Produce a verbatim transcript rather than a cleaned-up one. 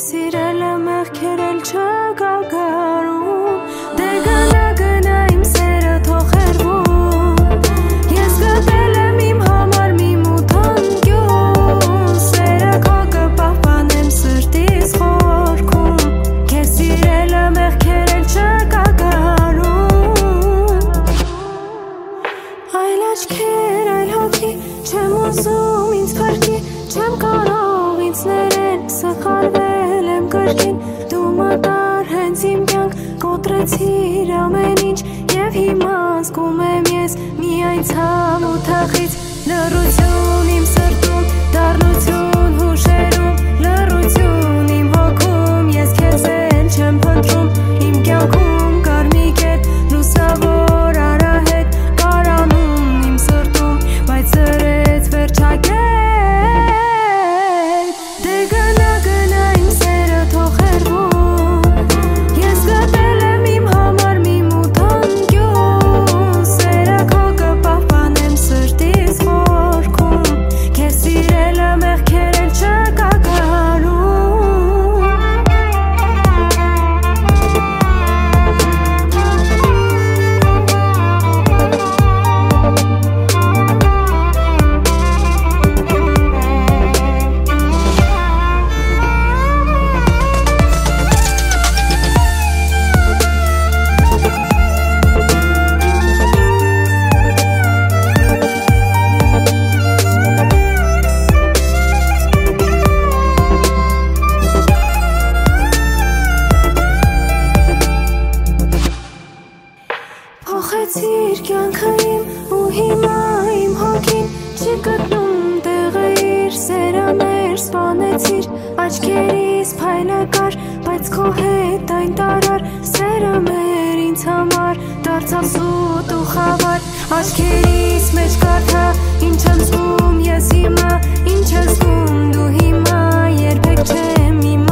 սիրել եմ եղքերել չկագարում Դե գնա գնա իմ սերը թող խերվում Ես գտել եմ իմ համար մի մութ անկյուն Սերը քո կպահպանեմ սրտիս խորքում Քեզ սիրել եմ եղքերել չկագարում Այլ աչքեր, այլ հոգի Չեմ ուզում ինձ փրկի Չեմ կարող ինձ ներել Սխալվել եմ կրկին Դու մատար հենց իմ կյանք Կոտրեցիր ամեն ինչ Եվ հիմա զգում եմ ես Միայն ցավ ու թախից Լռություն իմ սրտում Դառնություն հուշերում Լռություն իմ հոգում Ես քեզ էլ չեմ փնտրում Իմ կյանքում կար մի կետ Լուսավոր արահետ Կարանում իմ սրտում Բայց սրեց վերջակետ Փոխեցիր կյանքը իմ ու հիմա իմ հոգին Չի գտնում տեղը իր սերը մեր սպանեցիր Աչքերիս փայլակար, բայց քո հետ այն տարար Սերը մեր ինձ համար դարձավ սուտ ու խավար Աչքերիս մեջ կարդա ինչ եմ զգում ես հիմա Ինչ ես զգում դու հիմա երբեք չեմ իմա